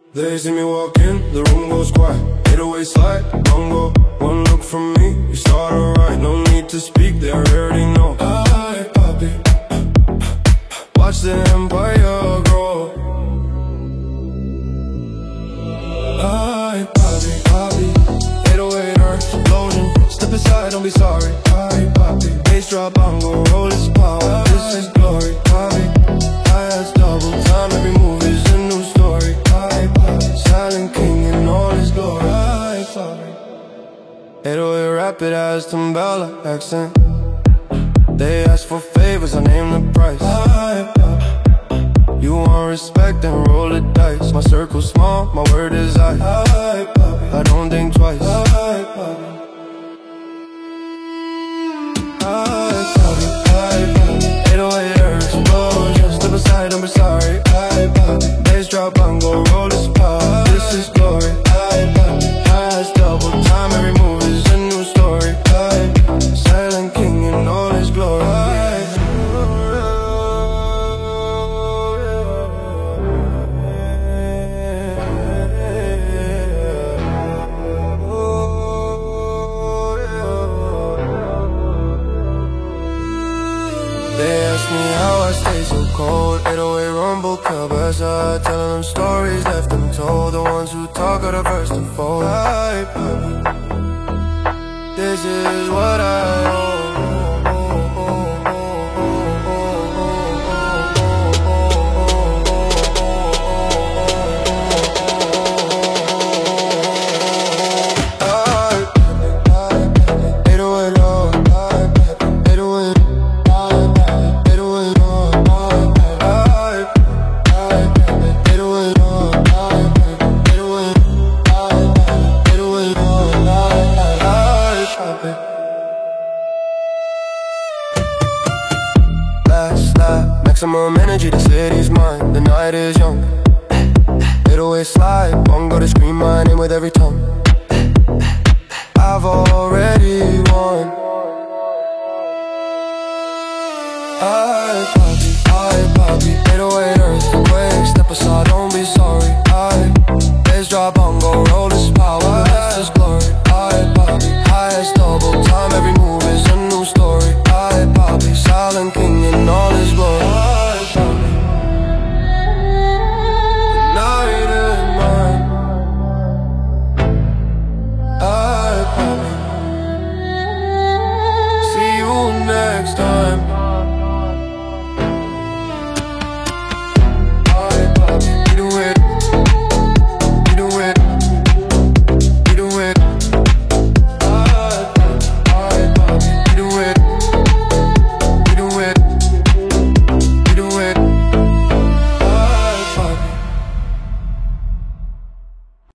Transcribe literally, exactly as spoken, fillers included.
They see me walk in, the room goes quiet. eight oh eight slide, bongo. One look from me, you start alright. No need to speak, they already know. Aye, papi, watch the empire grow. Aye, papi, papi, eight oh eight earth explosion. Step aside, don't be sorry. Aye, papi, bass drop, bongo, roll this power. This is glory, papi. Hi-hats double time, every move is a new story. Aye, papi, silent king in all his glory. Aye, papi, eight oh eight rapid as Tumbella accent. They ask for favors, I name the price. Aye, papi, you want respect, then roll the dice. My circle's small, my word is I. Aye, papi, I don't think twice. Aye, papi, aye, papi, aye, papi, eight oh eight earth explosion. Step aside, don't be sorry. Aye, papi, bass drop, bongo, roll this power. This is glory. Aye, papi, highs double time, every move is a new story. Aye, silent king in all his glory. Aye. They ask me how I stay so cold. eight oh eight rumble, cabeza, telling them stories left untold. The ones who talk are the first to fold. Aye, papi, this is what I owe. Maximum energy, the city's mine, the night is young. eight oh eight slide, bongo to scream my name with every tongue. I've always